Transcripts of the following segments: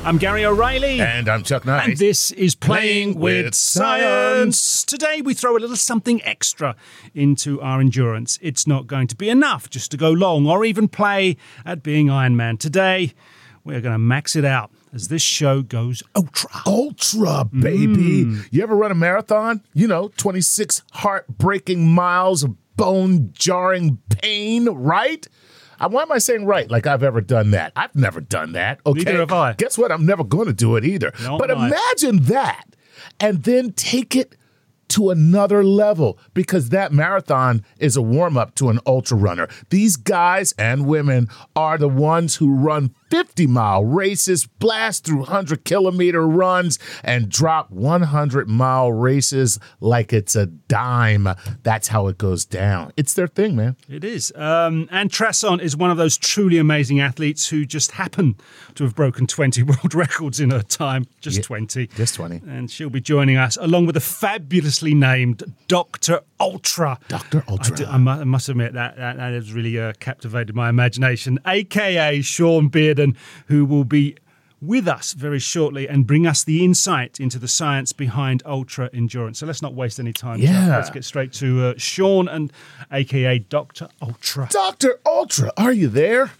I'm Gary O'Reilly. And I'm Chuck Knight. And this is Playing with Science. Today we throw a little something extra into our endurance. It's not going to be enough just to go long or even play at being Iron Man. Today we're going to max it out as this show goes ultra. Ultra, baby. You ever run a marathon? 26 heartbreaking miles of bone-jarring pain, right? Why am I saying right? Like I've ever done that. I've never done that. Okay. Neither have I. Guess what? I'm never going to do it either. But imagine that and then take it to another level, because that marathon is a warm-up to an ultra runner. These guys and women are the ones who run 50-mile races, blast through 100-kilometer runs, and drop 100-mile races like it's a dime. That's how it goes down. It's their thing, man. It is. And Tresson is one of those truly amazing athletes who just happen to have broken 20 world records in her time. Just 20. Just 20. And she'll be joining us along with the fabulously named Dr. Ultra. Dr. Ultra. I must admit that has really captivated my imagination, a.k.a. Sean Bearden, who will be with us very shortly and bring us the insight into the science behind ultra endurance. So let's not waste any time. Yeah. Let's get straight to Sean and a.k.a. Dr. Ultra. Dr. Ultra, are you there?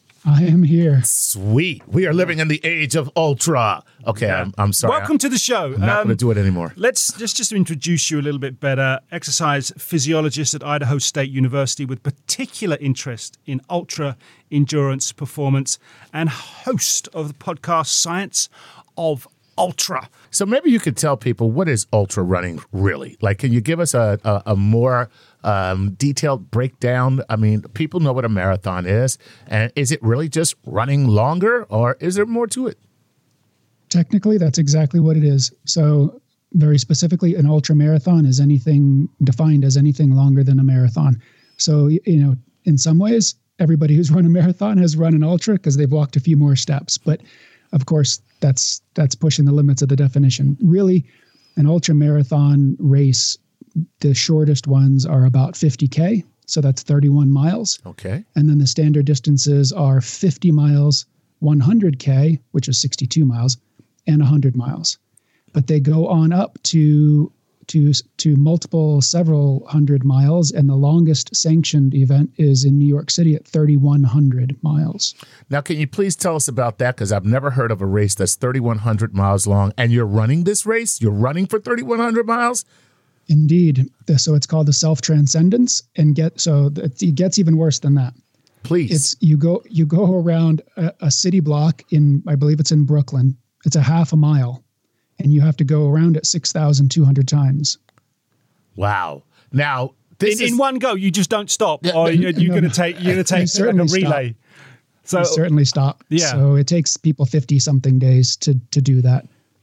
I am here. Sweet. We are living in the age of ultra. Okay, yeah. I'm sorry. Welcome to the show. I'm not going to do it anymore. Let's just introduce you a little bit better. Exercise physiologist at Idaho State University with particular interest in ultra endurance performance and host of the podcast Science of Ultra. So maybe you could tell people, what is ultra running really? Like, can you give us a more detailed breakdown? I mean, people know what a marathon is. And is it really just running longer, or is there more to it? Technically, that's exactly what it is. So very specifically, an ultra marathon is anything defined as anything longer than a marathon. So, in some ways, everybody who's run a marathon has run an ultra because they've walked a few more steps. But of course, that's pushing the limits of the definition. Really, an ultra marathon race, the shortest ones are about 50K. So that's 31 miles. Okay. And then the standard distances are 50 miles, 100K, which is 62 miles, and 100 miles. But they go on up to several hundred miles, and the longest sanctioned event is in New York City at 3,100 miles. Now, can you please tell us about that? Because I've never heard of a race that's 3,100 miles long, and you're running this race? You're running for 3,100 miles? Indeed. So it's called the Self-Transcendence, and it gets even worse than that. Please. You go around a city block I believe it's in Brooklyn. It's a half a mile, and you have to go around it 6,200 times. Wow. Now, in one go, you just don't stop, or you're going to take like a relay. So certainly stop. Yeah. So it takes people 50-something days to do that.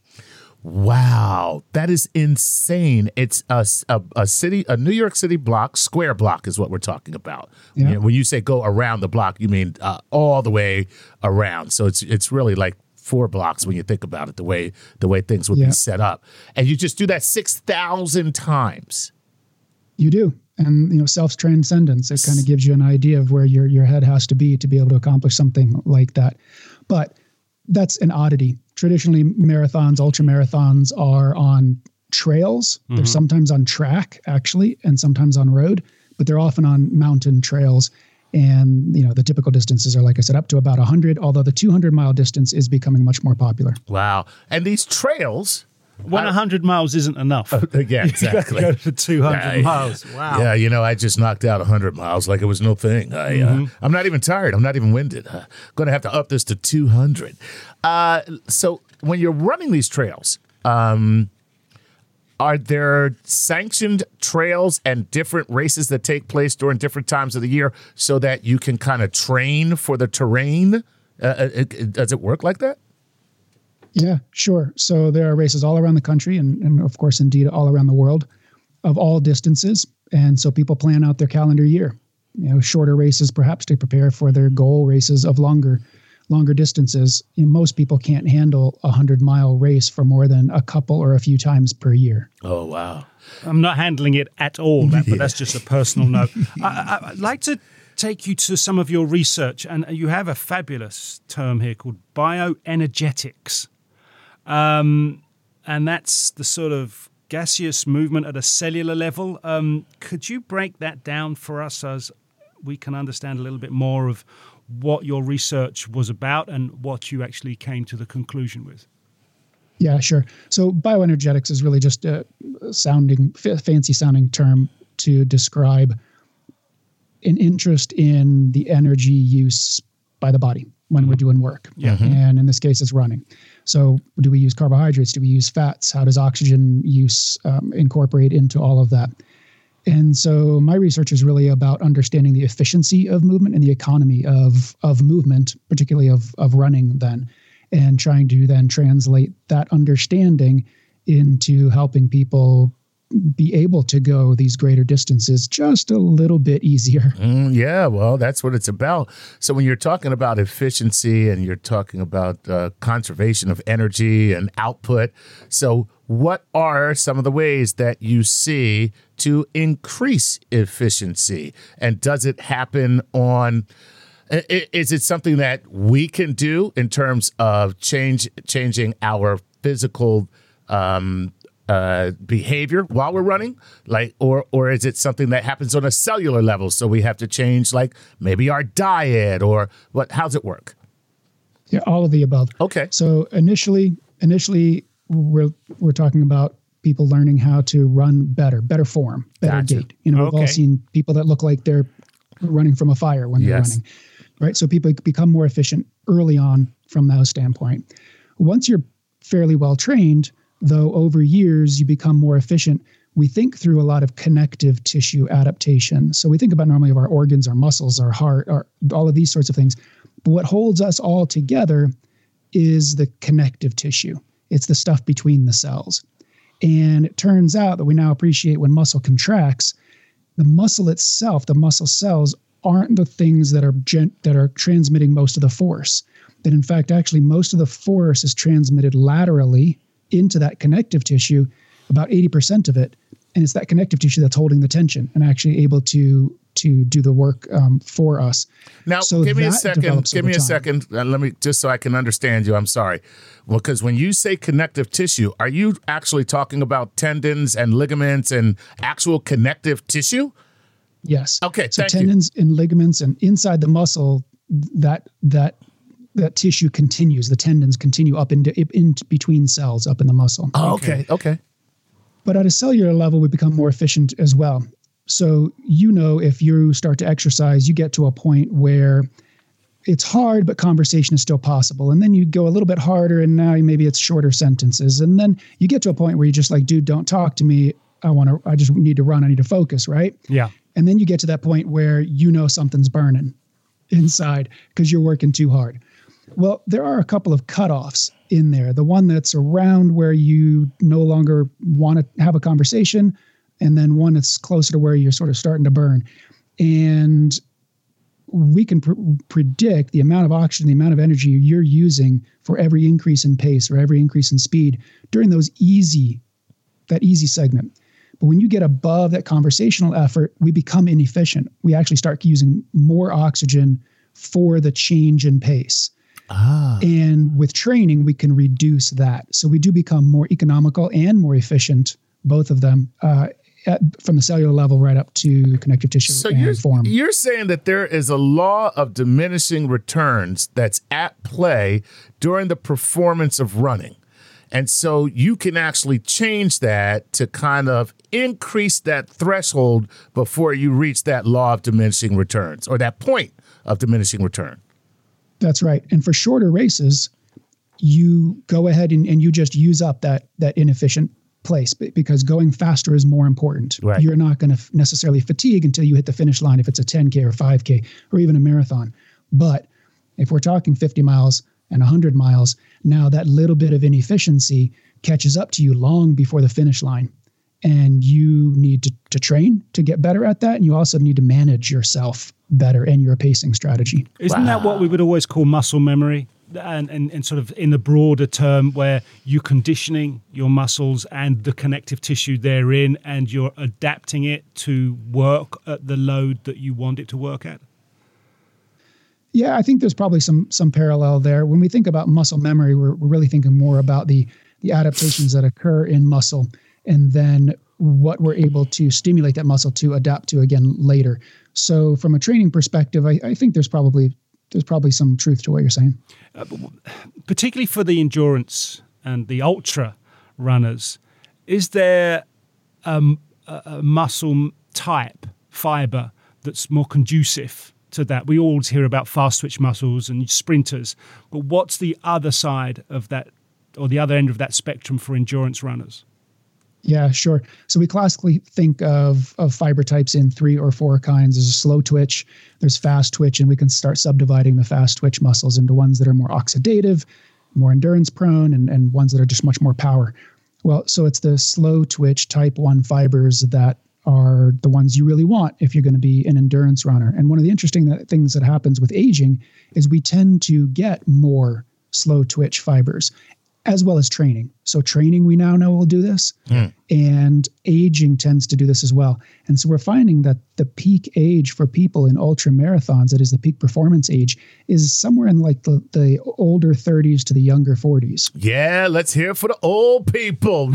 Wow, that is insane. It's a New York City block, square block is what we're talking about. Yeah. When you say go around the block, you mean all the way around. So it's really like 4 blocks when you think about it, the way things would be set up. And you just do that 6,000 times. You do. And, self-transcendence, it kind of gives you an idea of where your head has to be able to accomplish something like that. But that's an oddity. Traditionally, ultra marathons are on trails. Mm-hmm. They're sometimes on track, actually, and sometimes on road, but they're often on mountain trails. And, the typical distances are, like I said, up to about 100, although the 200-mile distance is becoming much more popular. Wow. And these trails... 100 miles isn't enough. Yeah, exactly. You go for 200 miles. Wow. Yeah, I just knocked out 100 miles like it was no thing. I'm not even tired. I'm not even winded. I'm going to have to up this to 200. So when you're running these trails, are there sanctioned trails and different races that take place during different times of the year so that you can kind of train for the terrain? Does it work like that? Yeah, sure. So there are races all around the country and of course, indeed, all around the world of all distances. And so people plan out their calendar year, shorter races perhaps to prepare for their goal races of longer distances. Most people can't handle a 100-mile race for more than a couple or a few times per year. Oh, wow. I'm not handling it at all, but that's just a personal note. I'd like to take you to some of your research, and you have a fabulous term here called bioenergetics. And that's the sort of gaseous movement at a cellular level. Could you break that down for us as we can understand a little bit more of what your research was about and what you actually came to the conclusion with? Yeah, sure. So bioenergetics is really just a fancy sounding term to describe an interest in the energy use by the body when we're doing work. Yeah. And in this case, it's running. So do we use carbohydrates? Do we use fats? How does oxygen use incorporate into all of that? And so my research is really about understanding the efficiency of movement and the economy of movement, particularly of running then, and trying to then translate that understanding into helping people be able to go these greater distances just a little bit easier. Yeah, well, that's what it's about. So when you're talking about efficiency and you're talking about conservation of energy and output, so what are some of the ways that you see to increase efficiency? And does it happen on... Is it something that we can do in terms of changing our physical behavior while we're running, or is it something that happens on a cellular level? So we have to change, like maybe our diet, or what? How's it work? Yeah, all of the above. Okay. So initially, we're talking about people learning how to run better form, better gait. We've all seen people that look like they're running from a fire when they're running, right? So people become more efficient early on from that standpoint. Once you're fairly well trained, though, over years, you become more efficient. We think through a lot of connective tissue adaptation. So we think about normally of our organs, our muscles, our heart, all of these sorts of things. But what holds us all together is the connective tissue. It's the stuff between the cells. And it turns out that we now appreciate when muscle contracts, the muscle itself, the muscle cells, aren't the things that are transmitting most of the force. That in fact, actually, most of the force is transmitted laterally into that connective tissue, about 80% of it. And it's that connective tissue that's holding the tension and actually able to do the work for us. Now, so give me a second. Let me, just so I can understand you. I'm sorry. Well, because when you say connective tissue, are you actually talking about tendons and ligaments and actual connective tissue? Yes. Okay. So tendons and ligaments, and inside the muscle, that tissue continues. The tendons continue up in between cells up in the muscle. Oh, okay. But at a cellular level, we become more efficient as well. So, if you start to exercise, you get to a point where it's hard, but conversation is still possible. And then you go a little bit harder, and now maybe it's shorter sentences. And then you get to a point where you're just like, dude, don't talk to me. I just need to run. I need to focus, right? Yeah. And then you get to that point where something's burning inside because you're working too hard. Well, there are a couple of cutoffs in there. The one that's around where you no longer want to have a conversation, and then one that's closer to where you're sort of starting to burn. And we can predict the amount of oxygen, the amount of energy you're using for every increase in pace or every increase in speed during that easy segment. But when you get above that conversational effort, we become inefficient. We actually start using more oxygen for the change in pace. And with training, we can reduce that. So we do become more economical and more efficient, both of them, from the cellular level right up to connective tissue and form. You're saying that there is a law of diminishing returns that's at play during the performance of running. And so you can actually change that to kind of increase that threshold before you reach that law of diminishing returns, or that point of diminishing return. That's right. And for shorter races, you go ahead and you just use up that inefficient place, because going faster is more important. Right. You're not going to necessarily fatigue until you hit the finish line if it's a 10K or 5K or even a marathon. But if we're talking 50 miles and 100 miles, now that little bit of inefficiency catches up to you long before the finish line. And you need to train to get better at that. And you also need to manage yourself better and your pacing strategy. Isn't that what we would always call muscle memory? And sort of in the broader term, where you're conditioning your muscles and the connective tissue therein, and you're adapting it to work at the load that you want it to work at? Yeah, I think there's probably some parallel there. When we think about muscle memory, we're really thinking more about the adaptations that occur in muscle, and then what we're able to stimulate that muscle to adapt to again later. So from a training perspective, I think there's probably some truth to what you're saying. Particularly for the endurance and the ultra runners, is there a muscle type, fiber, that's more conducive to that? We always hear about fast twitch muscles and sprinters, but what's the other side of that, or the other end of that spectrum for endurance runners? Yeah, sure. So we classically think of fiber types in 3 or 4 kinds. There's a slow twitch, there's fast twitch, and we can start subdividing the fast twitch muscles into ones that are more oxidative, more endurance prone, and ones that are just much more power. Well, so it's the slow twitch type 1 fibers that are the ones you really want if you're going to be an endurance runner. And one of the interesting things that happens with aging is we tend to get more slow twitch fibers, as well as training. So training, we now know will do this, and aging tends to do this as well. And so we're finding that the peak age for people in ultra marathons, that is the peak performance age, is somewhere in like the older 30s to the younger 40s. Yeah, let's hear it for the old people.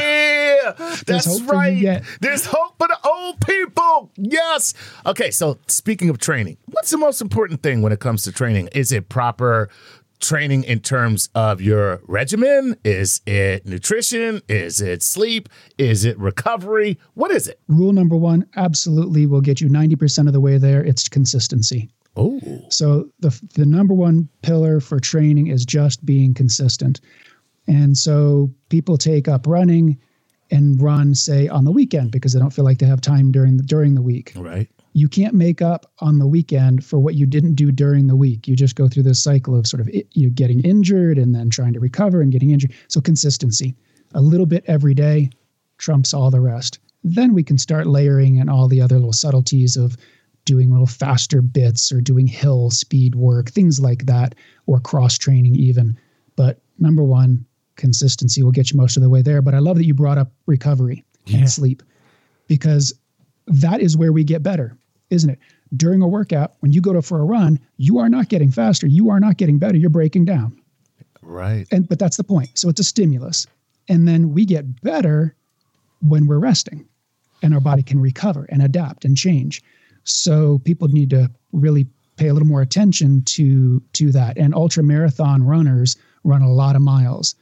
Yeah, that's right. There's hope for the old people. Yes. Okay, so speaking of training, what's the most important thing when it comes to training? Is it proper training in terms of your regimen? Is it nutrition? Is it sleep? Is it recovery? What is it? Rule number 1 absolutely will get you 90% of the way there. It's consistency. Oh. So the number 1 pillar for training is just being consistent. And so people take up running and run, say, on the weekend because they don't feel like they have time during the week. Right. You can't make up on the weekend for what you didn't do during the week. You just go through this cycle of sort of you getting injured and then trying to recover and getting injured. So consistency, a little bit every day trumps all the rest. Then we can start layering in all the other little subtleties of doing little faster bits or doing hill speed work, things like that, or cross training even. But number 1, consistency will get you most of the way there. But I love that you brought up recovery and sleep, because that is where we get better, isn't it? During a workout, when you go for a run, you are not getting faster. You are not getting better. You're breaking down. Right. But that's the point. So it's a stimulus. And then we get better when we're resting and our body can recover and adapt and change. So people need to really pay a little more attention to that. And ultra marathon runners run a lot of miles.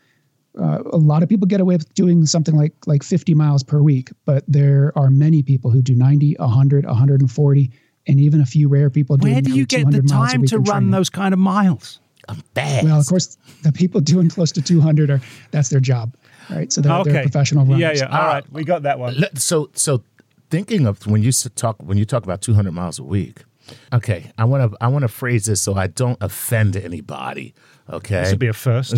A lot of people get away with doing something like 50 miles per week, but there are many people who do 90, 100, 140, and even a few rare people doing Where do you get the time to run those kind of miles? I'm bad. Well, of course, the people doing close to 200 that's their job, right? So they're professional runners. Yeah. All right, we got that one. So thinking of when you talk about 200 miles a week. Okay, I want to phrase this so I don't offend anybody. Okay, this would be a first.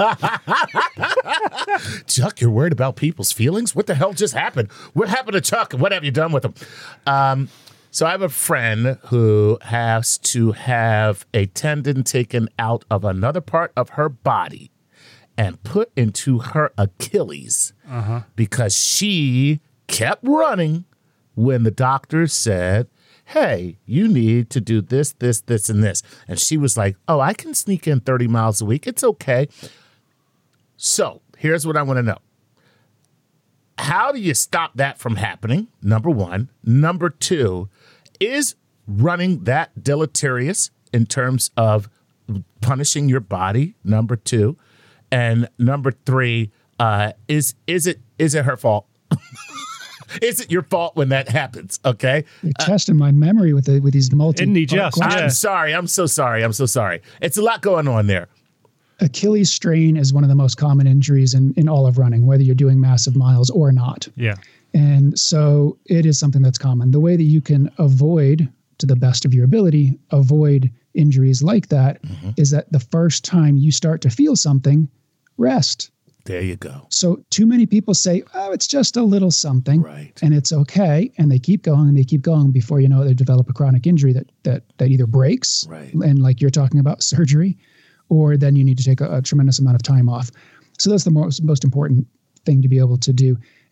Chuck, you're worried about people's feelings? What the hell just happened? What happened to Chuck? What have you done with him? So I have a friend who has to have a tendon taken out of another part of her body and put into her Achilles because she kept running when the doctor said, hey, you need to do this, this, this, and this. And she was like, oh, I can sneak in 30 miles a week. It's okay. So here's what I want to know. How do you stop that from happening? Number 1. Number 2, is running that deleterious in terms of punishing your body? Number 2. And number 3, is it her fault? Is it your fault when that happens? Okay. You're testing my memory with these multi. Isn't he just? I'm sorry. I'm so sorry. It's a lot going on there. Achilles strain is one of the most common injuries in all of running, whether you're doing massive miles or not. Yeah. And so it is something that's common. The way that you can avoid, to the best of your ability, avoid injuries like that is that the first time you start to feel something, rest. There you go. So too many people say, oh, it's just a little something. Right. And it's okay. And they keep going and they keep going before you know it, they develop a chronic injury that either breaks, right, and like you're talking about, surgery, or then you need to take a tremendous amount of time off. So that's the most important thing to be able to do.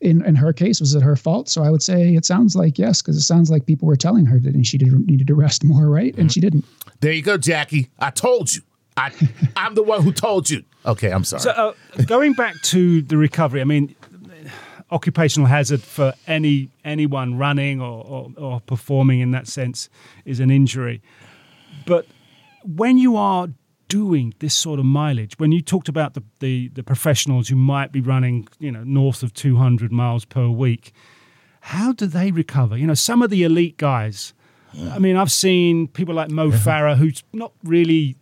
in her case, was it her fault? So I would say it sounds like yes, because it sounds like people were telling her that she needed to rest more, right? And she didn't. There you go, Jackie. I told you. I'm the one who told you. Okay, I'm sorry. So going back to the recovery, I mean, occupational hazard for anyone running or performing in that sense is an injury. But when you are doing this sort of mileage, when you talked about the professionals who might be running, north of 200 miles per week, how do they recover? Some of the elite guys, I mean, I've seen people like Mo Farah, who's not really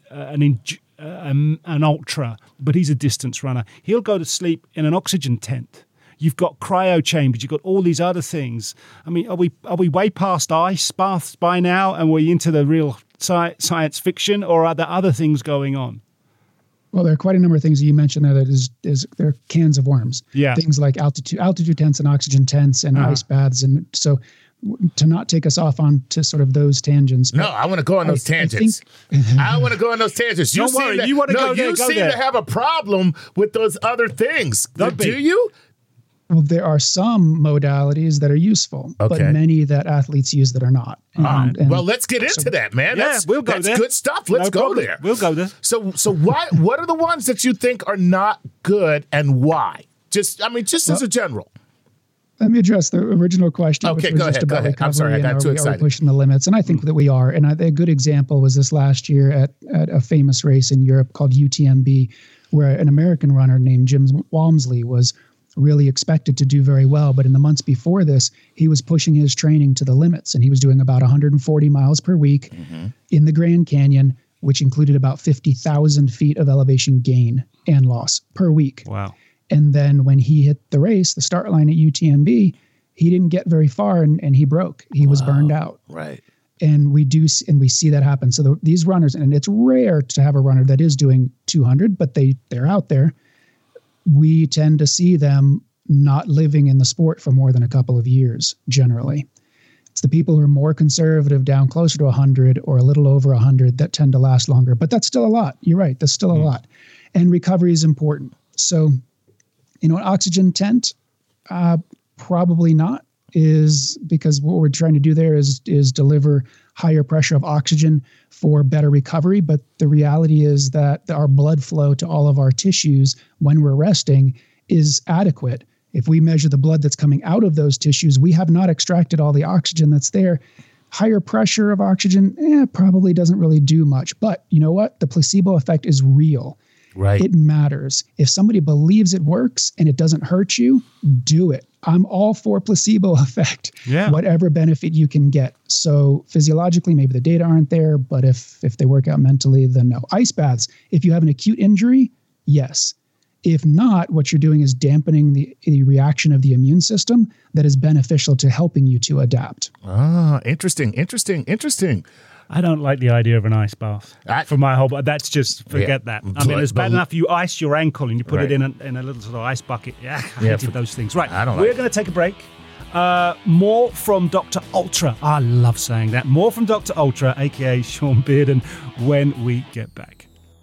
an ultra, but he's a distance runner. He'll go to sleep in an oxygen tent. You've got cryo chambers. You've got all these other things. I mean, are we way past ice baths by now, and we're into the real science fiction, or are there other things going on? Well, there are quite a number of things that you mentioned there that they're cans of worms. Yeah. Things like altitude tents and oxygen tents and ice baths. And so to not take us off on to sort of those tangents. No, I want to go on those tangents. I want to go on those tangents. Don't worry. You want to go there, you seem to have a problem with those other things. Do you? Well, there are some modalities that are useful, but many that athletes use that are not. Well, let's get into that, man. Yeah, we'll go there. That's good stuff. Let's go there. We'll go there. So what are the ones that you think are not good and why? Just as a general. Let me address the original question. Okay, which was go ahead. I'm sorry, I got too excited. Are we pushing the limits? And I think that we are. And a good example was this last year at a famous race in Europe called UTMB, where an American runner named Jim Walmsley was really expected to do very well. But in the months before this, he was pushing his training to the limits, and he was doing about 140 miles per week in the Grand Canyon, which included about 50,000 feet of elevation gain and loss per week. Wow. And then when he hit the race, the start line at UTMB, he didn't get very far and he broke. He was burned out. Right. And we see that happen. So these runners, and it's rare to have a runner that is doing 200, but they're out there. We tend to see them not living in the sport for more than a couple of years, generally. It's the people who are more conservative, down closer to 100 or a little over 100, that tend to last longer. But that's still a lot. You're right. That's still a lot. And recovery is important. So, an oxygen tent, probably not, is because what we're trying to do there is deliver higher pressure of oxygen for better recovery. But the reality is that our blood flow to all of our tissues when we're resting is adequate. If we measure the blood that's coming out of those tissues, we have not extracted all the oxygen that's there. Higher pressure of oxygen probably doesn't really do much. But you know what? The placebo effect is real. Right. It matters. If somebody believes it works and it doesn't hurt you, do it. I'm all for placebo effect. Yeah. Whatever benefit you can get. So physiologically, maybe the data aren't there, but if they work out mentally, then no. Ice baths, if you have an acute injury, yes. If not, what you're doing is dampening the reaction of the immune system that is beneficial to helping you to adapt. Interesting. I don't like the idea of an ice bath for my whole. But that's just forget that. I mean, it's bad enough you ice your ankle and you put it in a little sort of ice bucket. Yeah, I hated those things. Right, we're going to take a break. More from Dr. Ultra. I love saying that. More from Dr. Ultra, aka Sean Bearden, when we get back.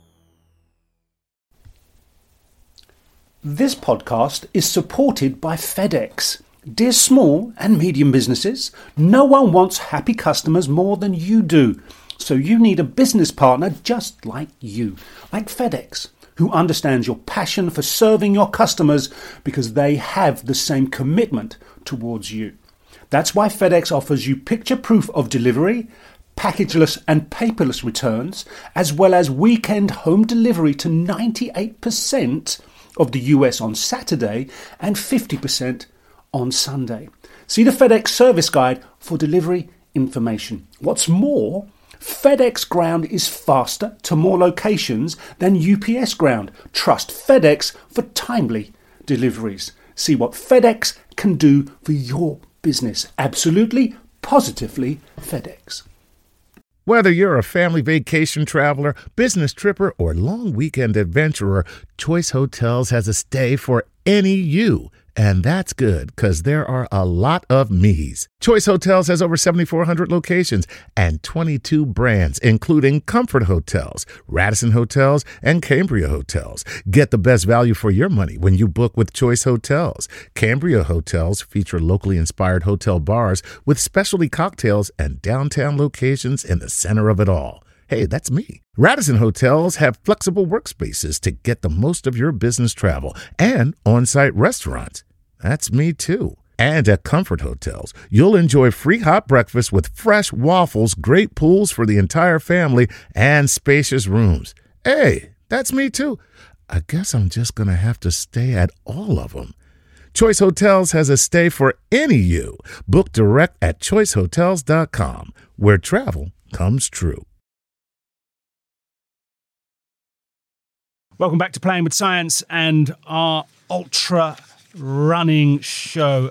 This podcast is supported by FedEx. Dear small and medium businesses, no one wants happy customers more than you do. So you need a business partner just like you, like FedEx, who understands your passion for serving your customers because they have the same commitment towards you. That's why FedEx offers you picture proof of delivery, packageless and paperless returns, as well as weekend home delivery to 98% of the US on Saturday and 50% on Sunday. See the FedEx service guide for delivery information. What's more, FedEx Ground is faster to more locations than UPS Ground. Trust FedEx for timely deliveries. See what FedEx can do for your business. Absolutely, positively FedEx. Whether you're a family vacation traveler, business tripper, or long weekend adventurer, Choice Hotels has a stay for any you. And that's good, because there are a lot of me's. Choice Hotels has over 7,400 locations and 22 brands, including Comfort Hotels, Radisson Hotels, and Cambria Hotels. Get the best value for your money when you book with Choice Hotels. Cambria Hotels feature locally inspired hotel bars with specialty cocktails and downtown locations in the center of it all. Hey, that's me. Radisson Hotels have flexible workspaces to get the most of your business travel and on-site restaurants. That's me too. And at Comfort Hotels, you'll enjoy free hot breakfast with fresh waffles, great pools for the entire family, and spacious rooms. Hey, that's me too. I guess I'm just going to have to stay at all of them. Choice Hotels has a stay for any you. Book direct at choicehotels.com, where travel comes true. Welcome back to Playing with Science and our ultra running show.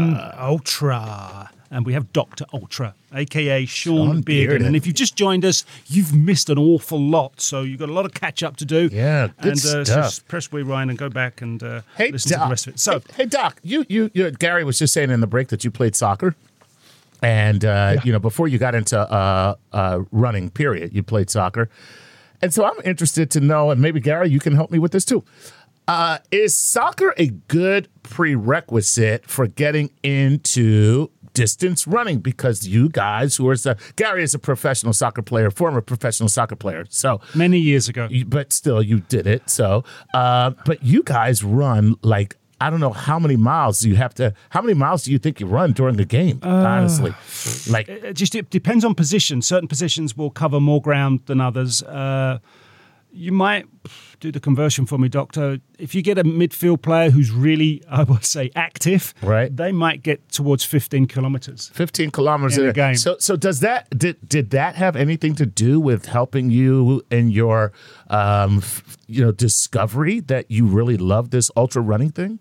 Ultra. And we have Dr. Ultra, a.k.a. Sean Bearden. And if you've just joined us, you've missed an awful lot. So you've got a lot of catch-up to do. Yeah, good stuff. So just press rewind and go back and listen to the rest of it. So, hey, Doc, you Gary was just saying in the break that you played soccer. And, before you got into running, period, you played soccer. And so I'm interested to know, and maybe, Gary, you can help me with this too. Is soccer a good prerequisite for getting into distance running? Because you guys Gary is a professional soccer player, former professional soccer player. So many years ago. But still, you did it. So, but you guys run like, I don't know how many miles do you think you run during the game, honestly? Like, it depends on position. Certain positions will cover more ground than others. You might do the conversion for me, Doctor. If you get a midfield player who's really, I would say, active, right, they might get towards 15 kilometers. 15 kilometers in a game. So does that did that have anything to do with helping you in your discovery that you really love this ultra running thing?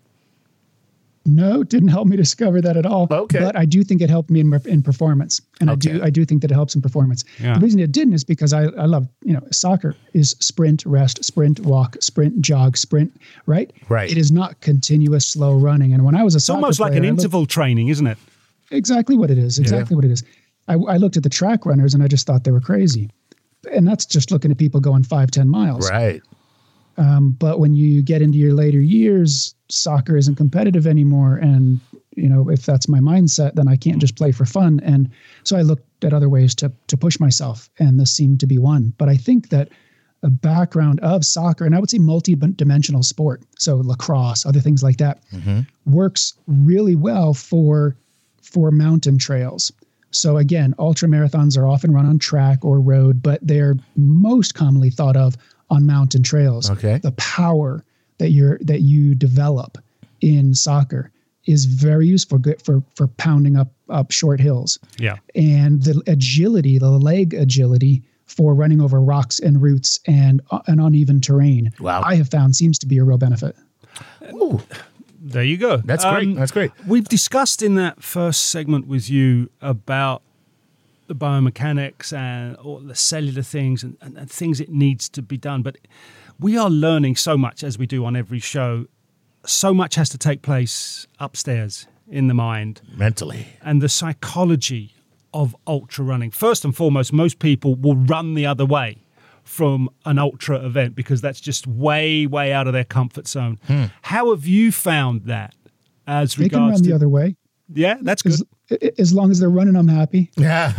No, it didn't help me discover that at all. Okay. But I do think it helped me in performance. And okay. I do think that it helps in performance. Yeah. The reason it didn't is because I love, soccer is sprint, rest, sprint, walk, sprint, jog, sprint, right? Right. It is not continuous slow running. And when I was a soccer player, it's almost like an interval training, isn't it? Exactly what it is. Exactly what it is. I looked at the track runners and I just thought they were crazy. And that's just looking at people going 5-10 miles. Right. But when you get into your later years, soccer isn't competitive anymore. And, if that's my mindset, then I can't just play for fun. And so I looked at other ways to push myself, and this seemed to be one. But I think that a background of soccer, and I would say multi-dimensional sport, so lacrosse, other things like that, works really well for mountain trails. So again, ultra marathons are often run on track or road, but they're most commonly thought of on mountain trails. Okay. The power that you develop in soccer is very useful for pounding up short hills. Yeah. And the agility, the leg agility for running over rocks and roots and uneven terrain, wow, I have found seems to be a real benefit. Ooh. There you go. That's great. That's great. We've discussed in that first segment with you about the biomechanics and all the cellular things and things it needs to be done. But we are learning so much, as we do on every show. So much has to take place upstairs in the mind. Mentally. And the psychology of ultra running. First and foremost, most people will run the other way from an ultra event because that's just way, way out of their comfort zone. How have you found that as They can regards run to... the other way. Yeah, that's good. As long as they're running, I'm happy.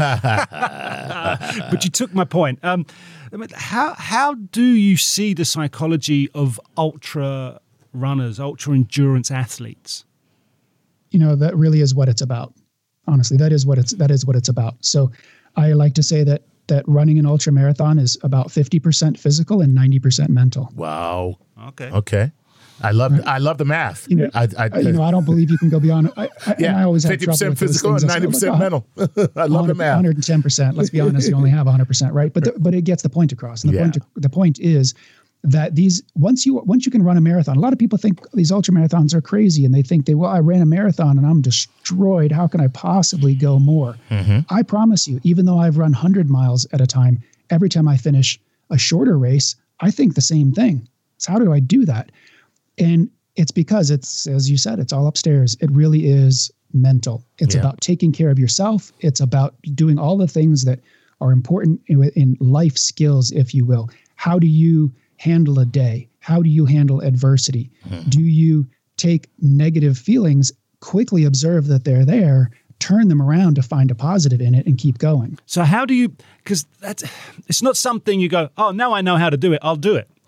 But you took my point. How do you see the psychology of ultra runners, ultra endurance athletes? That really is what it's about. Honestly, that is what it's about. So I like to say that running an ultra marathon is about 50% physical and 90% mental. Wow. Okay. I love the math. I don't believe you can go beyond. I always have 50% physical and 90% mental. I love the math. 110%. Let's be honest, you only have 100%, right? But it gets the point across. And the point is that once you can run a marathon, a lot of people think these ultra marathons are crazy, and they think I ran a marathon and I'm destroyed. How can I possibly go more? I promise you, even though I've run 100 miles at a time, every time I finish a shorter race, I think the same thing. So how do I do that? And It's because it's, as you said, it's all upstairs. It really is mental. It's about taking care of yourself. It's about doing all the things that are important in life skills, if you will. How do you handle a day? How do you handle adversity? Do you take negative feelings, quickly observe that they're there, turn them around to find a positive in it and keep going? So how do you, because it's not something you go, oh, now I know how to do it, I'll do it.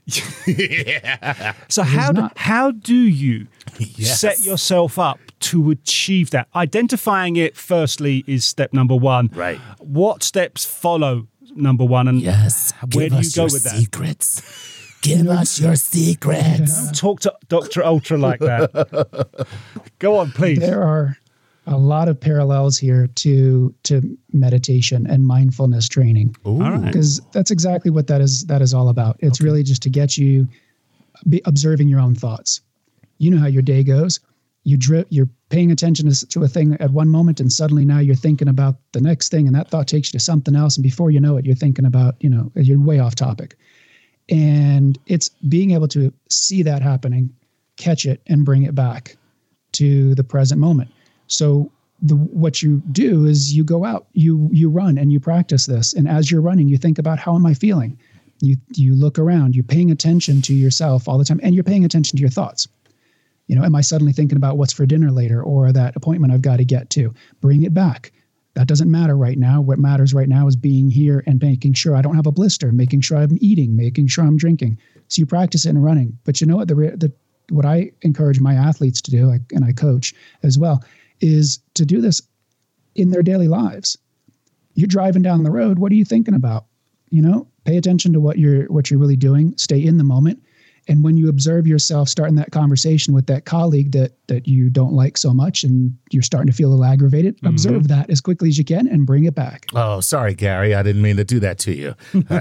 So how do you set yourself up to achieve that? Identifying it firstly is step number one. Right. What steps follow number one? And where do you go with that? Secrets. Give us your secrets. Don't talk to Dr. Ultra like that. Go on, please. There are a lot of parallels here to meditation and mindfulness training. Because that's exactly what that is all about. It's really just to get you observing your own thoughts. You know how your day goes. You're paying attention to a thing at one moment, and suddenly now you're thinking about the next thing, and that thought takes you to something else. And before you know it, you're thinking about, you're way off topic. And it's being able to see that happening, catch it, and bring it back to the present moment. So what you do is you go out, you run, and you practice this. And as you're running, you think about, how am I feeling? You look around, you're paying attention to yourself all the time, and you're paying attention to your thoughts. Am I suddenly thinking about what's for dinner later, or that appointment I've got to get to? Bring it back. That doesn't matter right now. What matters right now is being here and making sure I don't have a blister, making sure I'm eating, making sure I'm drinking. So you practice it in running. But you know what? What I encourage my athletes to do, and I coach as well, is to do this in their daily lives. You're driving down the road. What are you thinking about? Pay attention to what you're really doing. Stay in the moment. And when you observe yourself starting that conversation with that colleague that you don't like so much, and you're starting to feel a little aggravated, observe that as quickly as you can and bring it back. Oh, sorry, Gary. I didn't mean to do that to you.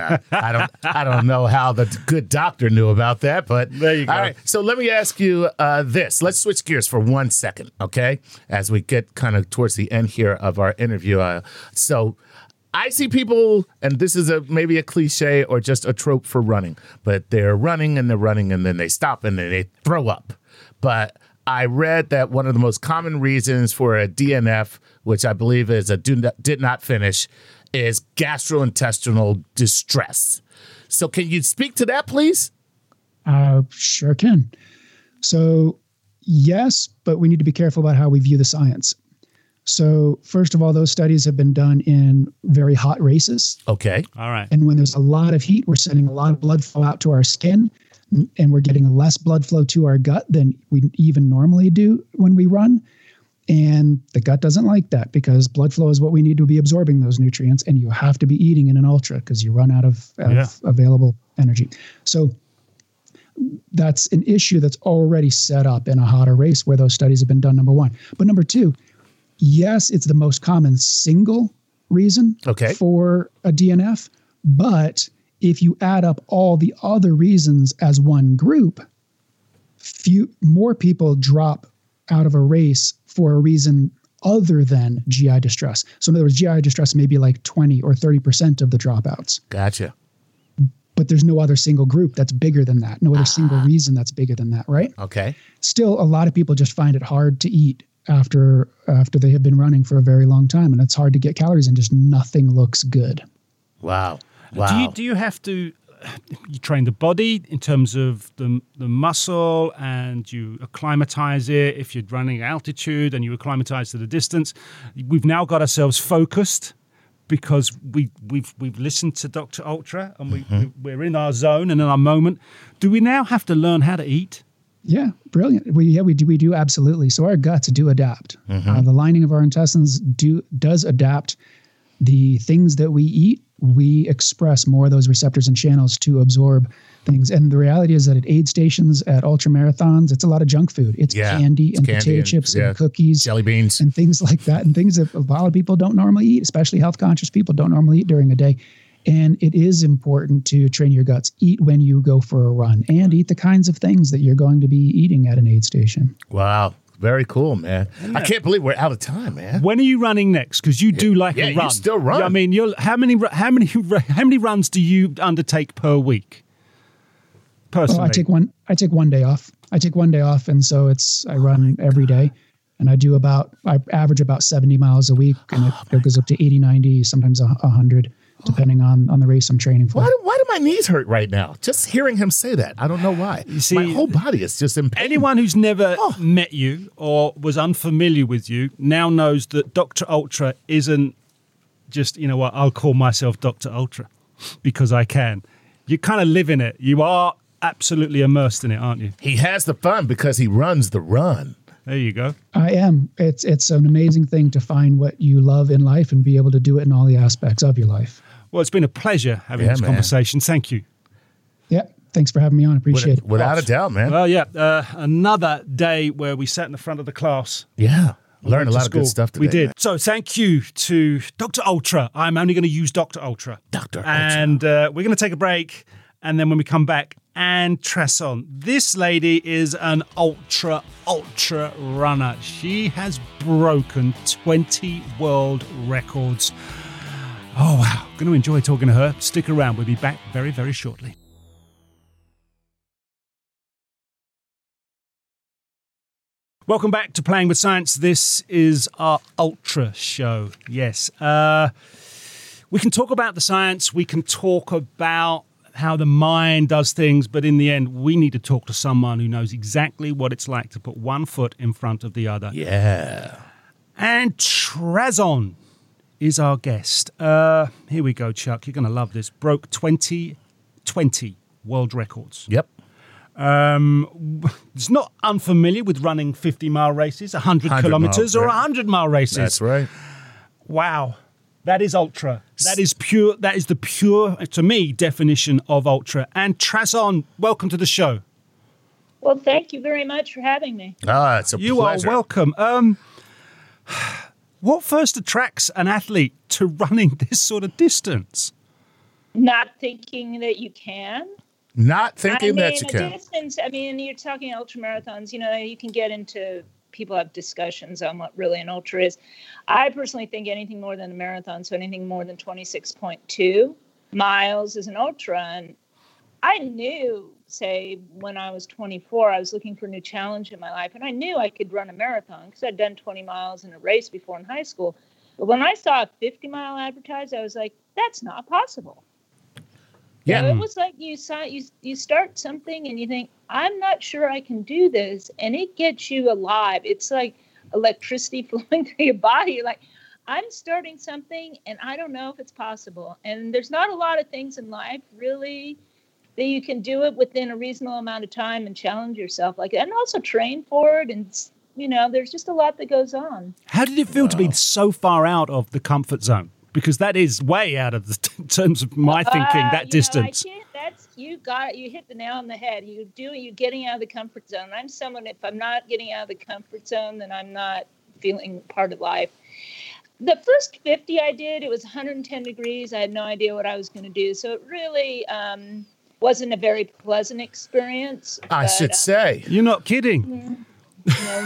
I don't know how the good doctor knew about that, but there you go. All right. So let me ask you this. Let's switch gears for 1 second, okay? As we get kind of towards the end here of our interview. So I see people, and this is maybe a cliche or just a trope for running, but they're running and then they stop and then they throw up. But I read that one of the most common reasons for a DNF, which I believe is a did not finish, is gastrointestinal distress. So can you speak to that, please? Sure can. So yes, but we need to be careful about how we view the science. So first of all, those studies have been done in very hot races. Okay. All right. And when there's a lot of heat, we're sending a lot of blood flow out to our skin, and we're getting less blood flow to our gut than we even normally do when we run. And the gut doesn't like that, because blood flow is what we need to be absorbing those nutrients. And you have to be eating in an ultra because you run out of available energy. So that's an issue that's already set up in a hotter race where those studies have been done, number one. But number two, yes, it's the most common single reason for a DNF. But if you add up all the other reasons as one group, more people drop out of a race for a reason other than GI distress. So in other words, GI distress may be like 20 or 30% of the dropouts. Gotcha. But there's no other single group that's bigger than that. No other single reason that's bigger than that, right? Okay. Still, a lot of people just find it hard to eat after they have been running for a very long time, and it's hard to get calories in. Just nothing looks good. Wow. Do you have to you train the body in terms of the muscle, and you acclimatize it if you're running altitude, and you acclimatize to the distance? We've now got ourselves focused because we've listened to Dr. Ultra, and we're in our zone and in our moment. Do we now have to learn how to eat? Yeah, brilliant. We do absolutely. So our guts do adapt. The lining of our intestines does adapt. The things that we eat, we express more of those receptors and channels to absorb things. And the reality is that at aid stations, at ultra marathons, it's a lot of junk food. It's candy and potato chips and cookies, jelly beans, and things like that, and things that a lot of people don't normally eat, especially health conscious people don't normally eat during the day. And it is important to train your guts. Eat when you go for a run, and eat the kinds of things that you're going to be eating at an aid station. Wow. Very cool, man. I can't believe we're out of time, man. When are you running next? Because you do like a run. You still run. I mean, how many runs do you undertake per week? personally? Well, I take one day off. And so I run every day, and I average about 70 miles a week, and it goes up to 80, 90, sometimes 100, depending on the race I'm training for. Why do my knees hurt right now? Just hearing him say that. I don't know why. You see, my whole body is just in pain. Anyone who's never met you or was unfamiliar with you now knows that Dr. Ultra isn't just, you know what, I'll call myself Dr. Ultra because I can. You kind of live in it. You are absolutely immersed in it, aren't you? He has the fun because he runs the run. There you go. I am. It's an amazing thing to find what you love in life and be able to do it in all the aspects of your life. Well, it's been a pleasure having this conversation. Thank you. Yeah. Thanks for having me on. Appreciate it. Without a doubt, man. Well, yeah. Another day where we sat in the front of the class. Yeah. Learned a lot of good stuff today. We did. Man. So thank you to Dr. Ultra. I'm only going to use Dr. Ultra. Dr. Ultra. And we're going to take a break. And then when we come back, Anne Tresson. This lady is an ultra runner. She has broken 20 world records. Oh, wow. Going to enjoy talking to her. Stick around. We'll be back very, very shortly. Welcome back to Playing with Science. This is our Ultra show. Yes. We can talk about the science. We can talk about how the mind does things. But in the end, we need to talk to someone who knows exactly what it's like to put one foot in front of the other. Yeah. Anne Tresson is our guest. Here we go, Chuck. You're going to love this. Broke 20 world records. Yep. It's not unfamiliar with running 50-mile races, 100 kilometers, or 100-mile races. That's right. Wow. That is ultra. That is pure. That is the pure, to me, definition of ultra. And Tresson, welcome to the show. Well, thank you very much for having me. It's a pleasure. You are welcome. What first attracts an athlete to running this sort of distance? Not thinking that you can. Not thinking that you can. Distance, you're talking ultramarathons. You can get into, people have discussions on what really an ultra is. I personally think anything more than a marathon, so anything more than 26.2 miles is an ultra. And I knew, say, when I was 24, I was looking for a new challenge in my life, and I knew I could run a marathon because I'd done 20 miles in a race before in high school. But when I saw a 50-mile advertised, I was like, that's not possible. Yeah. So it was like you start something and you think, I'm not sure I can do this, and it gets you alive. It's like electricity flowing through your body. You're like, I'm starting something and I don't know if it's possible. And there's not a lot of things in life really that you can do it within a reasonable amount of time and challenge yourself like that, and also train for it. And there's just a lot that goes on. How did it feel to be so far out of the comfort zone? Because that is way out of in terms of my thinking, that distance. You hit the nail on the head. You're getting out of the comfort zone. I'm someone, if I'm not getting out of the comfort zone, then I'm not feeling part of life. The first 50 I did, it was 110 degrees. I had no idea what I was going to do. So it really wasn't a very pleasant experience. I should say. You're not kidding. No.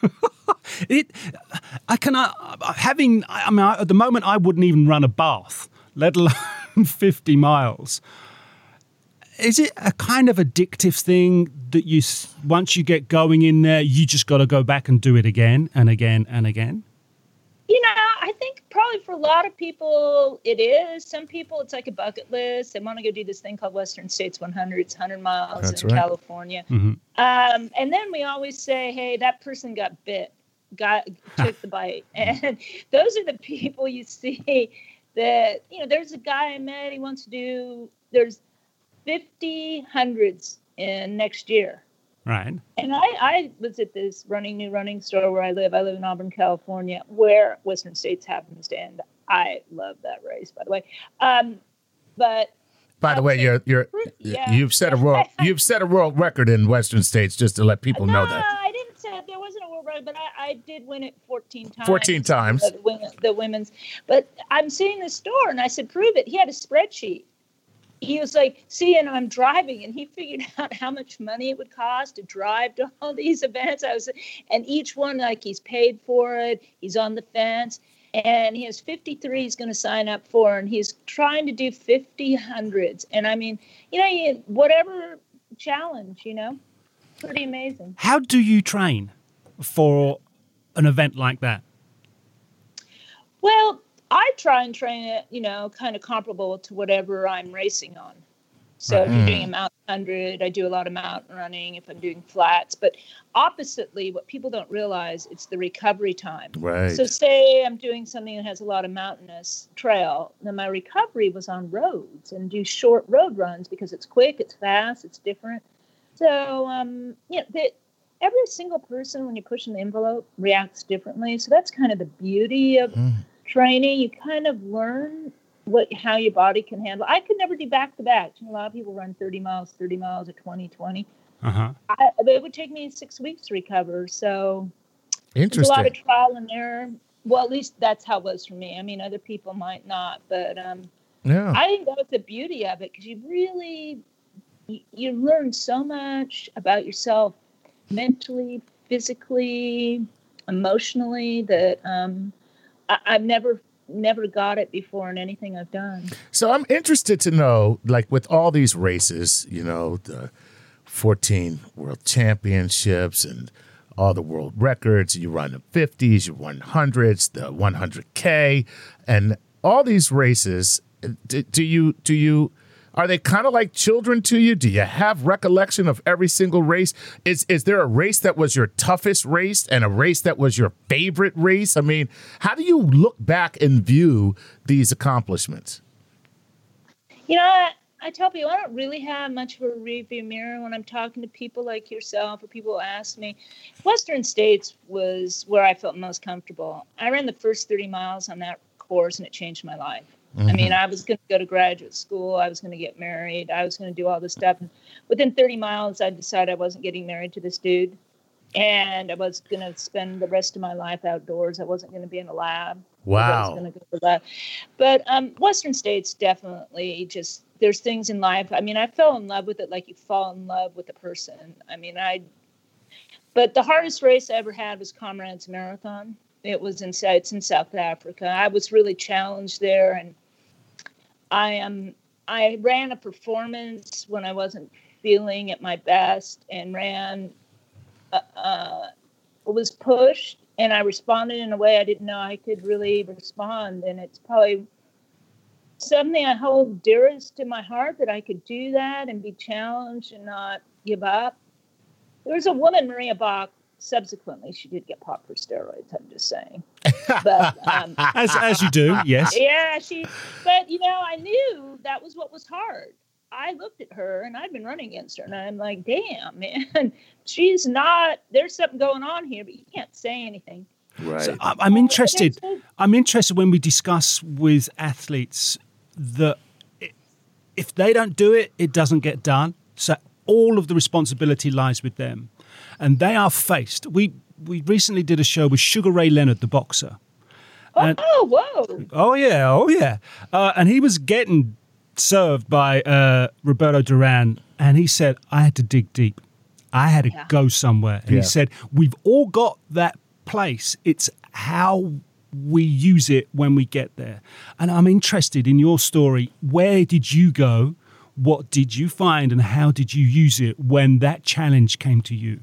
At the moment, I wouldn't even run a bath, let alone 50 miles. Is it a kind of addictive thing that once you get going in there, you just got to go back and do it again and again and again? I think probably for a lot of people it is. Some people, it's like a bucket list. They want to go do this thing called Western States 100. It's 100 miles in California. Mm-hmm. And then we always say, hey, that person got bit, took the bite. And those are the people you see that, there's a guy I met, he wants to do, there's 50 hundreds in next year. Right. And I was at this new running store where I live. I live in Auburn, California, where Western States happens to end. I love that race, by the way. But by the way, you've set a world record in Western States, just to let people know that. I didn't say there wasn't a world record, but I did win it 14 times. 14 times. The women's. But I'm seeing the store, and I said, prove it. He had a spreadsheet. He was like, and I'm driving, and he figured out how much money it would cost to drive to all these events. And each one, like, he's paid for it. He's on the fence, and he has 53 he's going to sign up for, and he's trying to do 50 hundreds. And whatever challenge, pretty amazing. How do you train for an event like that? Well, I try and train it, kind of comparable to whatever I'm racing on. So if you're doing a mountain 100, I do a lot of mountain running if I'm doing flats. But oppositely, what people don't realize, it's the recovery time. Right. So say I'm doing something that has a lot of mountainous trail. Then my recovery was on roads and do short road runs because it's quick, it's fast, it's different. So, every single person, when you're pushing the envelope, reacts differently. So that's kind of the beauty of training. You kind of learn how your body can handle. I could never do back-to-back. A lot of people run 30 miles, or 20. It would take me 6 weeks to recover. So there's a lot of trial and error. Well, at least that's how it was for me. I mean, other people might not, but I think that was the beauty of it, because you learn so much about yourself mentally, physically, emotionally, that I've never got it before in anything I've done. So I'm interested to know, like, with all these races, the 14 world championships and all the world records, you run the 50s, you run 100s, the 100K, and all these races, are they kind of like children to you? Do you have recollection of every single race? Is there a race that was your toughest race and a race that was your favorite race? I mean, how do you look back and view these accomplishments? I tell people I don't really have much of a rearview mirror when I'm talking to people like yourself or people who ask me. Western States was where I felt most comfortable. I ran the first 30 miles on that course, and it changed my life. I mean, I was going to go to graduate school. I was going to get married. I was going to do all this stuff. And within 30 miles, I decided I wasn't getting married to this dude. And I was going to spend the rest of my life outdoors. I wasn't going to be in a lab. Wow. I was going to go to the lab. But Western States definitely just, there's things in life. I mean, I fell in love with it like you fall in love with a person. I mean, but the hardest race I ever had was Comrades Marathon. It's in South Africa. I was really challenged there, and I ran a performance when I wasn't feeling at my best, and was pushed, and I responded in a way I didn't know I could really respond. And it's probably something I hold dearest to my heart, that I could do that and be challenged and not give up. There was a woman, Maria Bach. Subsequently, she did get popped for steroids. I'm just saying, but as you do, yes. Yeah, But I knew that was what was hard. I looked at her, and I'd been running against her, and I'm like, "Damn, man, she's not. There's something going on here, but you can't say anything." Right. So I'm interested. I'm interested when we discuss with athletes that if they don't do it, it doesn't get done. So all of the responsibility lies with them. And they are faced. We recently did a show with Sugar Ray Leonard, the boxer. Whoa. Oh, yeah. And he was getting served by Roberto Duran. And he said, I had to dig deep. I had to go somewhere. And he said, we've all got that place. It's how we use it when we get there. And I'm interested in your story. Where did you go? What did you find? And how did you use it when that challenge came to you?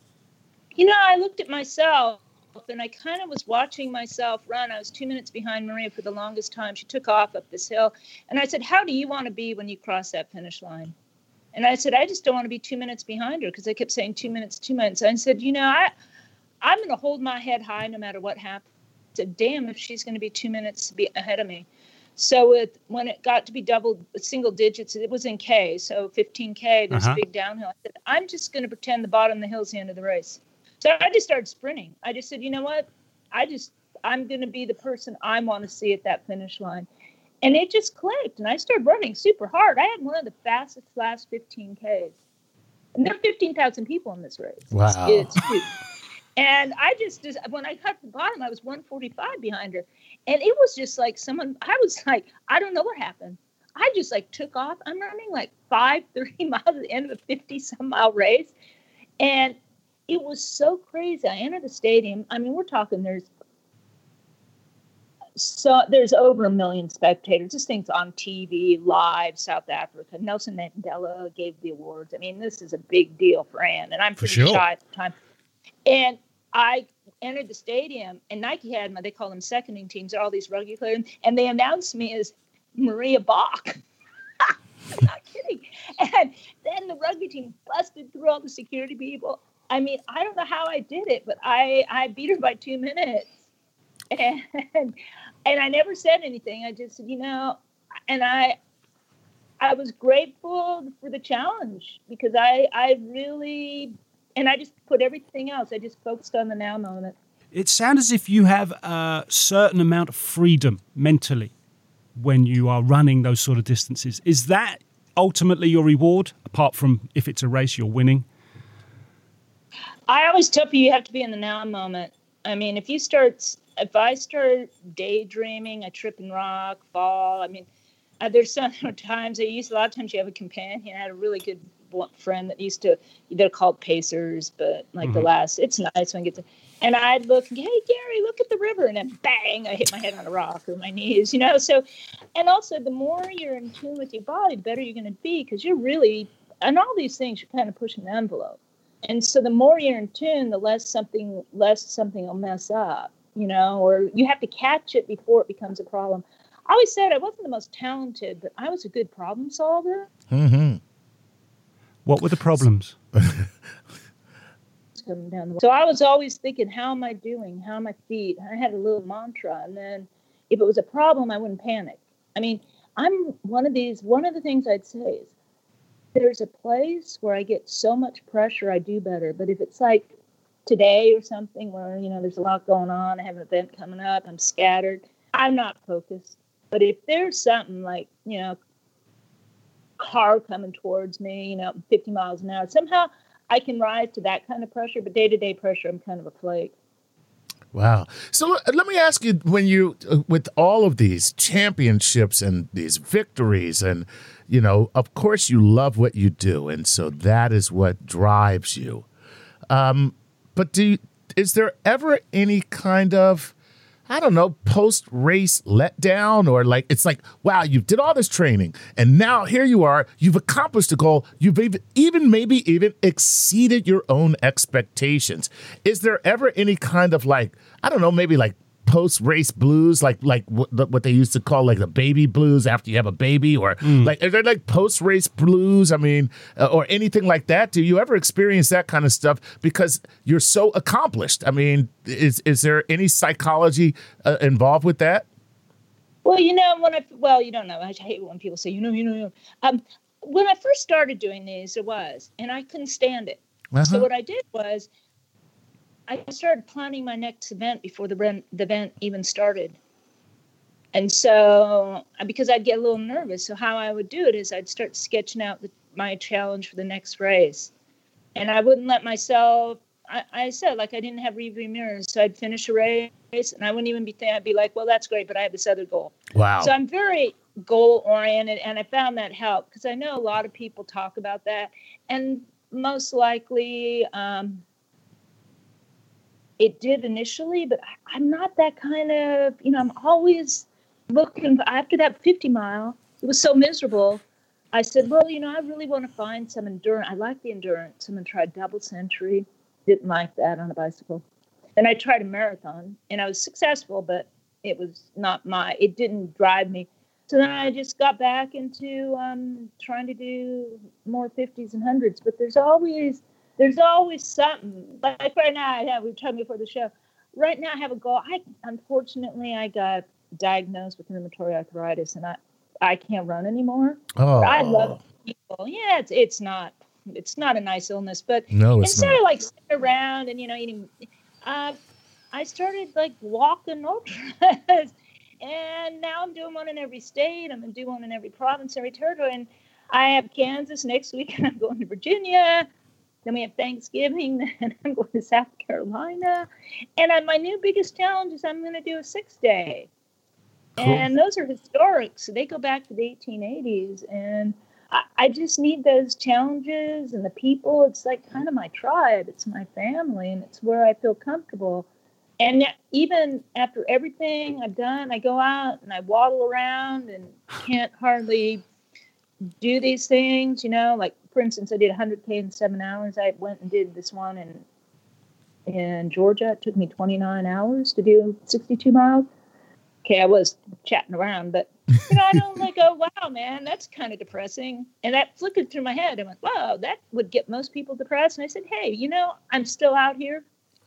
I looked at myself, and I kind of was watching myself run. I was 2 minutes behind Maria for the longest time. She took off up this hill. And I said, how do you want to be when you cross that finish line? And I said, I just don't want to be 2 minutes behind her, because I kept saying 2 minutes, 2 minutes. And I said, I'm going to hold my head high no matter what happens. I said, damn, if she's going to be 2 minutes ahead of me. So when it got to be single digits, it was in K. So 15K, there's a big downhill. I said, I'm just going to pretend the bottom of the hill is the end of the race. So I just started sprinting. I just said, you know what? I'm going to be the person I want to see at that finish line. And it just clicked. And I started running super hard. I had one of the fastest last 15Ks. And there are 15,000 people in this race. Wow. It's huge. And I just when I got to the bottom, I was 145 behind her. And it was just like I was like, I don't know what happened. I just took off. I'm running 5:30 miles at the end of a 50-some mile race. And it was so crazy. I entered the stadium. I mean, we're talking, there's so there's over 1 million spectators. This thing's on TV live, South Africa. Nelson Mandela gave the awards. I mean, this is a big deal for Ann, and I'm pretty shy at the time. And I entered the stadium, and Nike had they call them seconding teams. They're all these rugby players, and they announced me as Maria Bach. I'm not kidding. And then the rugby team busted through all the security people. I mean, I don't know how I did it, but I beat her by 2 minutes. And I never said anything. I just said, and I was grateful for the challenge because I really, and I just put everything else. I just focused on the now moment. It sounds as if you have a certain amount of freedom mentally when you are running those sort of distances. Is that ultimately your reward, apart from if it's a race you're winning? I always tell people you have to be in the now moment. I mean, if I start daydreaming, I trip and rock, fall. I mean, there's some times a lot of times you have a companion. I had a really good friend that they're called pacers, but like it's nice when I get to, and I'd look, hey, Gary, look at the river. And then bang, I hit my head on a rock or my knees, So, and also the more you're in tune with your body, the better you're going to be because you're really, and all these things, you're kind of pushing the envelope. And so the more you're in tune, the less something will mess up, or you have to catch it before it becomes a problem. I always said I wasn't the most talented, but I was a good problem solver. Mm-hmm. What were the problems? So I was always thinking, how am I doing? How are my feet? I had a little mantra. And then if it was a problem, I wouldn't panic. I mean, I'm one of the things I'd say is there's a place where I get so much pressure, I do better. But if it's like today or something where, there's a lot going on, I have an event coming up, I'm scattered, I'm not focused. But if there's something like, car coming towards me, 50 miles an hour, somehow I can rise to that kind of pressure, but day-to-day pressure, I'm kind of a flake. Wow. So let me ask you, when you, with all of these championships and these victories and, of course you love what you do. And so that is what drives you. But is there ever any kind of, post-race letdown or it's like, wow, you did all this training and now here you are, you've accomplished a goal. You've even exceeded your own expectations. Is there ever any kind of maybe post-race blues, like what they used to call the baby blues after you have a baby, or are there post-race blues? I mean, or anything like that? Do you ever experience that kind of stuff because you're so accomplished? I mean, is there any psychology involved with that? Well, you don't know. I hate when people say, when I first started doing these, and I couldn't stand it. Uh-huh. So what I did was, I started planning my next event before the event even started. And so, because I'd get a little nervous, so how I would do it is I'd start sketching out my challenge for the next race. And I wouldn't let myself, I said, I didn't have rearview mirrors, so I'd finish a race, and I wouldn't even be thinking, I'd be like, well, that's great, but I have this other goal. Wow. So I'm very goal-oriented, and I found that helped, because I know a lot of people talk about that, and most likely, it did initially, but I'm not that kind of, I'm always looking. After that 50 mile, it was so miserable. I said, well, I really want to find some endurance. I like the endurance. I'm going to try double century. Didn't like that on a bicycle. And I tried a marathon, and I was successful, but it was it didn't drive me. So then I just got back into trying to do more 50s and 100s, but there's always something. Like right now, we were talking before the show. Right now, I have a goal. Unfortunately, I got diagnosed with rheumatoid arthritis, and I can't run anymore. Oh, I love people. Yeah, it's not a nice illness, but no, instead of sitting around and eating, I started walking ultras, and now I'm doing one in every state. I'm gonna do one in every province, every territory, and I have Kansas next week, and I'm going to Virginia. Then we have Thanksgiving, and I'm going to South Carolina. And my new biggest challenge is I'm going to do a 6-day. Cool. And those are historic, so they go back to the 1880s. And I just need those challenges and the people. It's kind of my tribe. It's my family, and it's where I feel comfortable. And even after everything I've done, I go out and I waddle around and can't hardly do these things, like, for instance, I did 100K in 7 hours. I went and did this one in Georgia. It took me 29 hours to do 62 miles. Okay, I was chatting around, but I don't go, wow, man, that's kind of depressing. And that flickered through my head. I went, wow, that would get most people depressed. And I said, hey, I'm still out here.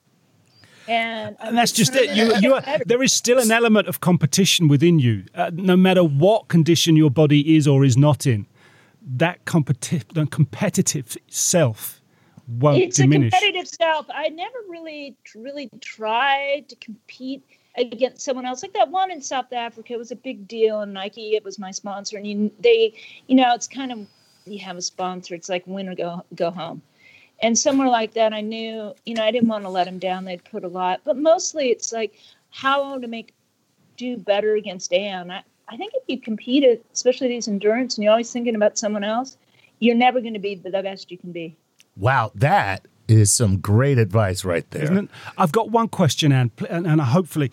And that's just it. There is still an element of competition within you, no matter what condition your body is or is not in. That competitive self won't diminish. It's a competitive self. I never really tried to compete against someone else. Like that one in South Africa, it was a big deal, and Nike, it was my sponsor. And it's kind of, you have a sponsor. It's like win or go home. And somewhere like that, I knew, I didn't want to let them down. They'd put a lot, but mostly it's like how to do better against Ann. I think if you compete, especially these endurance, and you're always thinking about someone else, you're never going to be the best you can be. Wow, that is some great advice right there. Isn't it? I've got one question, Ann, and hopefully,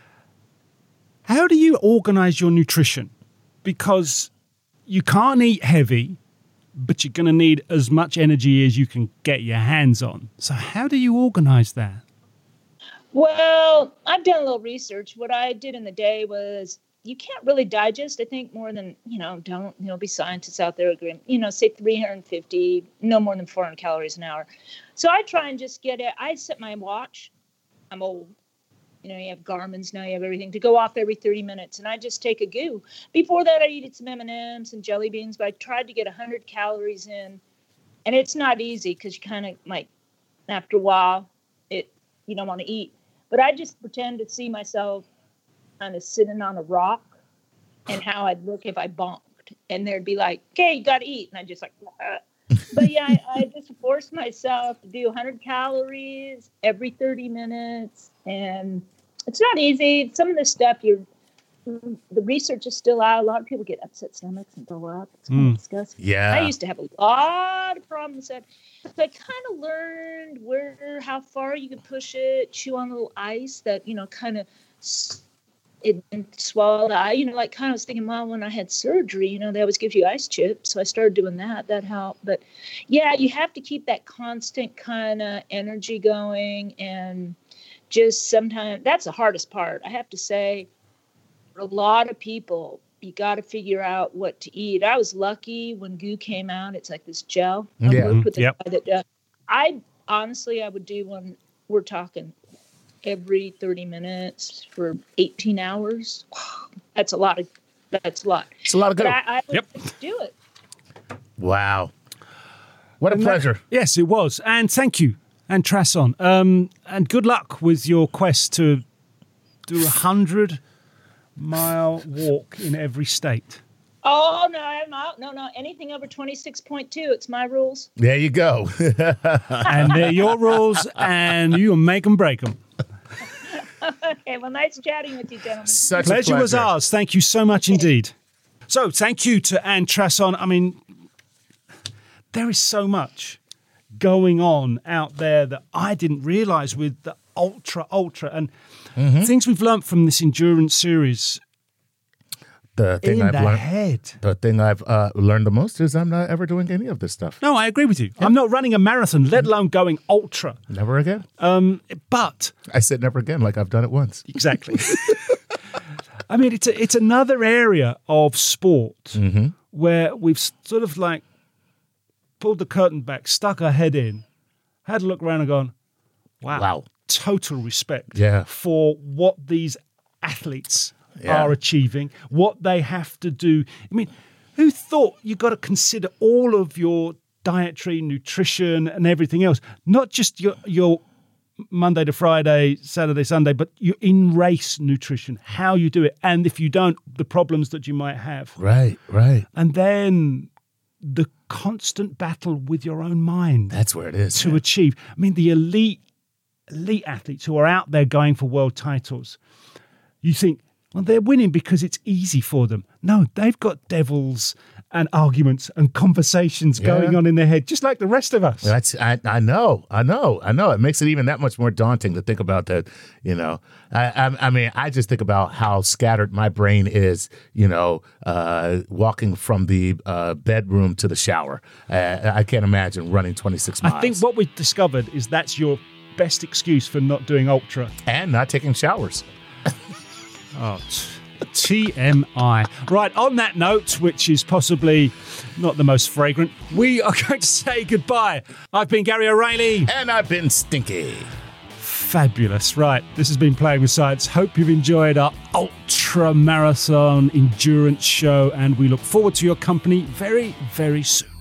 how do you organize your nutrition? Because you can't eat heavy, but you're going to need as much energy as you can get your hands on. So how do you organize that? Well, I've done a little research. What I did in the day was, you can't really digest, I think, more than, don't, be scientists out there agreeing, say 350, no more than 400 calories an hour. So I try and just get it. I set my watch. I'm old. You have Garmin's now, you have everything to go off every 30 minutes. And I just take a goo. Before that, I eat some M&Ms and jelly beans, but I tried to get 100 calories in. And it's not easy because you kind of after a while, you don't want to eat. But I just pretend to see myself kind of sitting on a rock and how I'd look if I bonked. And there'd be like, okay, you got to eat. And I just But yeah, I just forced myself to do 100 calories every 30 minutes. And it's not easy. Some of the stuff, the research is still out. A lot of people get upset stomachs and throw up. It's kind of disgusting. Yeah. I used to have a lot of problems. So I kind of learned how far you can push it, chew on a little ice that, kind of it didn't swallow the eye, kind of was thinking, well, when I had surgery, they always give you ice chips. So I started doing that. That helped. But yeah, you have to keep that constant kind of energy going. And just sometimes that's the hardest part. I have to say, for a lot of people, you got to figure out what to eat. I was lucky when Goo came out. It's like this gel. Yeah. I worked with the guy that I would do one, we're talking every 30 minutes for 18 hours. That's a lot. It's a lot of good. I would do it. Wow. What a pleasure. Yes, it was. And thank you, Ann Trasson. And good luck with your quest to do 100-mile walk in every state. Oh, no, I'm not. No. Anything over 26.2, it's my rules. There you go. And they're your rules, and you make them, break them. Okay, well, nice chatting with you, gentlemen. Such Pleasure a pleasure was ours. Thank you so much indeed. So, thank you to Ann Trasson. I mean, there is so much going on out there that I didn't realize with the ultra, and things we've learned from this endurance series. The thing I've learned the most is I'm not ever doing any of this stuff. No, I agree with you. I'm not running a marathon, let alone going ultra. Never again. But I said never again, like I've done it once. Exactly. I mean, it's another area of sport where we've sort of pulled the curtain back, stuck our head in, had a look around and gone, wow. Total respect for what these athletes are achieving, what they have to do. I mean, who thought you got to consider all of your dietary, nutrition and everything else, not just your Monday to Friday, Saturday, Sunday, but your in-race nutrition, how you do it, and if you don't, the problems that you might have. Right. And then the constant battle with your own mind. That's where it is. To achieve. I mean, the elite athletes who are out there going for world titles, you think, well, they're winning because it's easy for them. No, they've got devils and arguments and conversations going on in their head, just like the rest of us. I know. It makes it even that much more daunting to think about that. I mean, I just think about how scattered my brain is. Walking from the bedroom to the shower. I can't imagine running 26 miles. I think what we've discovered is that's your best excuse for not doing ultra and not taking showers. TMI. Right, on that note, which is possibly not the most fragrant, we are going to say goodbye. I've been Gary O'Reilly. And I've been Stinky. Fabulous. Right, this has been Playing with Science. Hope you've enjoyed our ultra marathon endurance show, and we look forward to your company very, very soon.